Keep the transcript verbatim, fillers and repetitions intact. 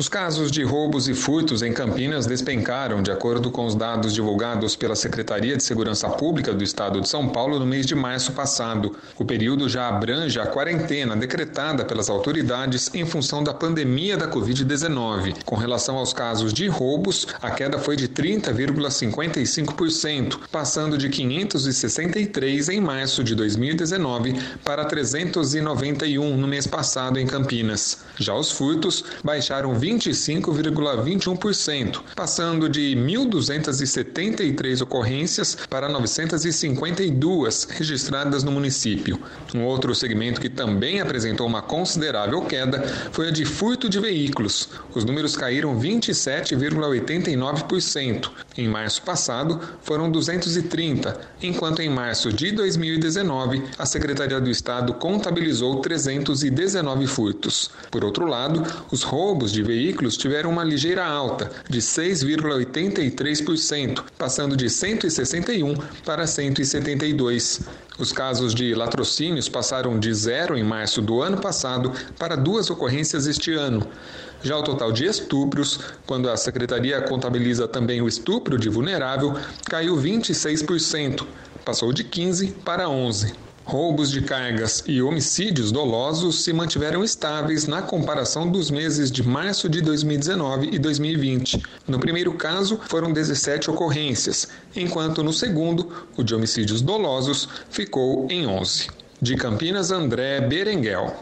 Os casos de roubos e furtos em Campinas despencaram, de acordo com os dados divulgados pela Secretaria de Segurança Pública do Estado de São Paulo no mês de março passado. O período já abrange a quarentena decretada pelas autoridades em função da pandemia da covid dezenove. Com relação aos casos de roubos, a queda foi de trinta vírgula cinquenta e cinco por cento, passando de quinhentos e sessenta e três em março de dois mil e dezenove para trezentos e noventa e um no mês passado em Campinas. Já os furtos baixaram vinte e cinco vírgula vinte e um por cento, passando de mil duzentas e setenta e três ocorrências para novecentas e cinquenta e duas registradas no município. Um outro segmento que também apresentou uma considerável queda foi a de furto de veículos. Os números caíram vinte e sete vírgula oitenta e nove por cento. Em março passado, foram duzentos e trinta, enquanto em março de dois mil e dezenove, a Secretaria do Estado contabilizou trezentos e dezenove furtos. Por outro lado, os roubos de veículos tiveram uma ligeira alta, de seis vírgula oitenta e três por cento, passando de cento e sessenta e um para cento e setenta e dois. Os casos de latrocínios passaram de zero em março do ano passado para duas ocorrências este ano. Já o total de estupros, quando a Secretaria contabiliza também o estupro de vulnerável, caiu vinte e seis por cento, passou de quinze para onze. Roubos de cargas e homicídios dolosos se mantiveram estáveis na comparação dos meses de março de dois mil e dezenove e dois mil e vinte. No primeiro caso, foram dezessete ocorrências, enquanto no segundo, o de homicídios dolosos, ficou em onze. De Campinas, André Berenguel.